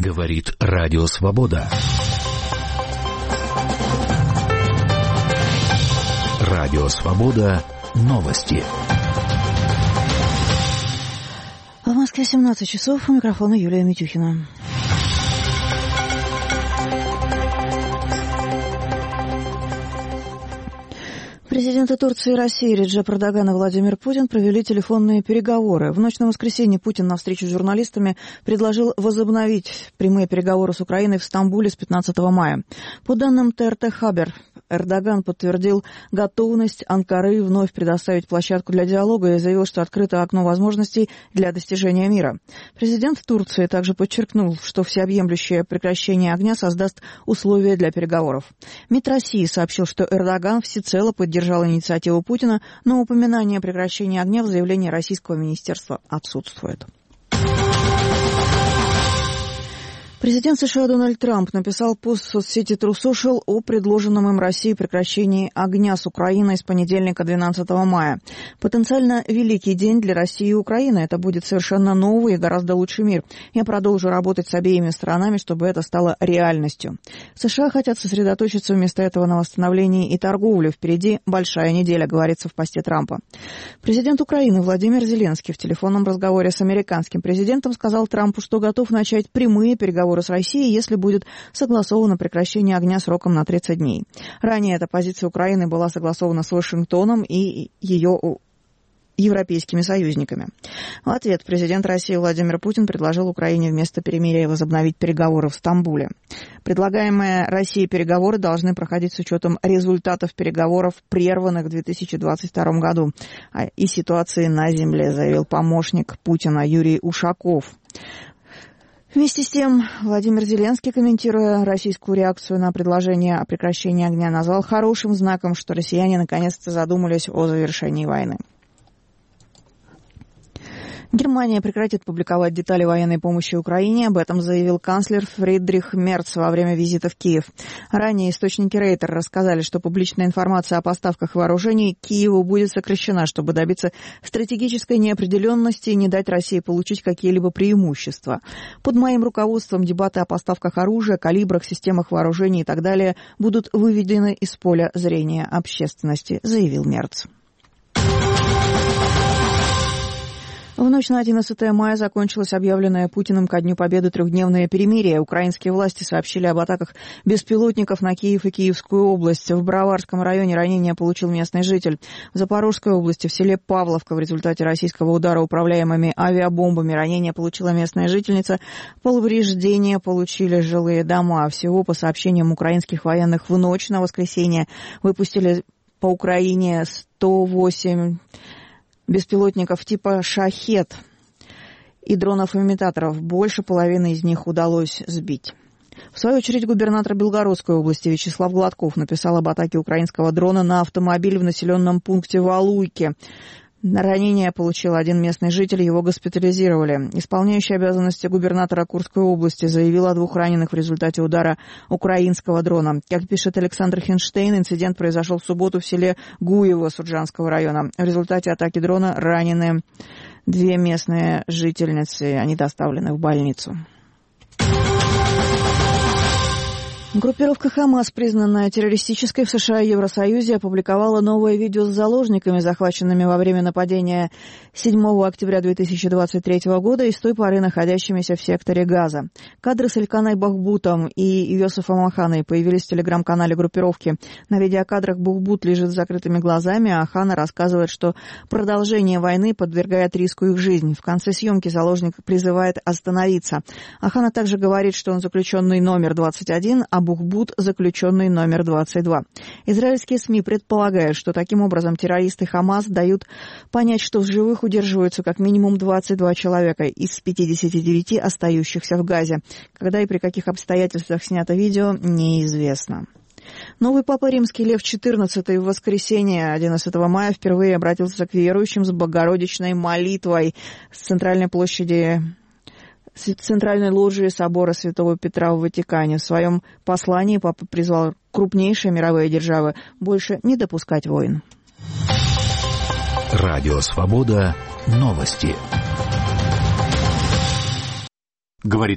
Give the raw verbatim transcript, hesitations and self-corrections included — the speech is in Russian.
Говорит Радио Свобода. Радио Свобода. Новости. В Москве семнадцать часов. У микрофона Юлия Митюхина. Президенты Турции и России Реджеп Эрдоган и Владимир Путин провели телефонные переговоры. В ночь на воскресенье Путин на встречу с журналистами предложил возобновить прямые переговоры с Украиной в Стамбуле с пятнадцатого мая. По данным ТРТ «Хабер», Эрдоган подтвердил готовность Анкары вновь предоставить площадку для диалога и заявил, что открыто окно возможностей для достижения мира. Президент Турции также подчеркнул, что всеобъемлющее прекращение огня создаст условия для переговоров. МИД России сообщил, что Эрдоган всецело поддержал инициативу Путина, но упоминание прекращения огня в заявлении российского министерства отсутствует. Президент США Дональд Трамп написал пост в соцсети True Social о предложенном им России прекращении огня с Украиной с понедельника двенадцатого мая. Потенциально великий день для России и Украины. Это будет совершенно новый и гораздо лучший мир. Я продолжу работать с обеими сторонами, чтобы это стало реальностью. США хотят сосредоточиться вместо этого на восстановлении и торговле. Впереди большая неделя, говорится в посте Трампа. Президент Украины Владимир Зеленский в телефонном разговоре с американским президентом сказал Трампу, что готов начать прямые переговоры с Россией, если будет согласовано прекращение огня сроком на тридцать дней. Ранее эта позиция Украины была согласована с Вашингтоном и ее европейскими союзниками. В ответ президент России Владимир Путин предложил Украине вместо перемирия возобновить переговоры в Стамбуле. Предлагаемые Россией переговоры должны проходить с учетом результатов переговоров, прерванных в две тысячи двадцать втором году, и ситуации на земле, заявил помощник Путина Юрий Ушаков. Вместе с тем, Владимир Зеленский, комментируя российскую реакцию на предложение о прекращении огня, назвал хорошим знаком, что россияне наконец-то задумались о завершении войны. Германия прекратит публиковать детали военной помощи Украине. Об этом заявил канцлер Фридрих Мерц во время визита в Киев. Ранее источники Рейтер рассказали, что публичная информация о поставках вооружений Киеву будет сокращена, чтобы добиться стратегической неопределенности и не дать России получить какие-либо преимущества. Под моим руководством дебаты о поставках оружия, калибрах, системах вооружений и так далее будут выведены из поля зрения общественности, заявил Мерц. В ночь на одиннадцатое мая закончилось объявленное Путиным ко Дню Победы трехдневное перемирие. Украинские власти сообщили об атаках беспилотников на Киев и Киевскую область. В Броварском районе ранение получил местный житель. В Запорожской области, в селе Павловка, в результате российского удара управляемыми авиабомбами ранение получила местная жительница. Повреждения получили жилые дома. Всего, по сообщениям украинских военных, в ночь на воскресенье выпустили по Украине сто восемь беспилотников типа «Шахед» и дронов-имитаторов. Больше половины из них удалось сбить. В свою очередь, губернатор Белгородской области Вячеслав Гладков написал об атаке украинского дрона на автомобиль в населенном пункте Валуйки. Ранение получил один местный житель, его госпитализировали. Исполняющий обязанности губернатора Курской области заявил о двух раненых в результате удара украинского дрона. Как пишет Александр Хинштейн, инцидент произошел в субботу в селе Гуево Суджанского района. В результате атаки дрона ранены две местные жительницы. Они доставлены в больницу. Группировка «Хамас», признанная террористической в США и Евросоюзе, опубликовала новое видео с заложниками, захваченными во время нападения седьмого октября две тысячи двадцать третьего года и с той поры находящимися в секторе Газа. Кадры с Эльканой Бахбутом и Йосифом Аханой появились в телеграм-канале группировки. На видеокадрах Бахбут лежит с закрытыми глазами, а Ахана рассказывает, что продолжение войны подвергает риску их жизнь. В конце съемки заложник призывает остановиться. Ахана также говорит, что он заключенный номер двадцать один, а Бахбут заключенный номер двадцать два. Израильские СМИ предполагают, что таким образом террористы Хамас дают понять, что в живых удерживаются как минимум двадцать два человека из пятидесяти девяти остающихся в Газе. Когда и при каких обстоятельствах снято видео, неизвестно. Новый папа римский Лев четырнадцатый в воскресенье одиннадцатого мая впервые обратился к верующим с богородичной молитвой с центральной площади Центральной ложи собора Святого Петра в Ватикане. В своем послании папа призвал крупнейшие мировые державы больше не допускать войн. Радио Свобода. Новости. Говорит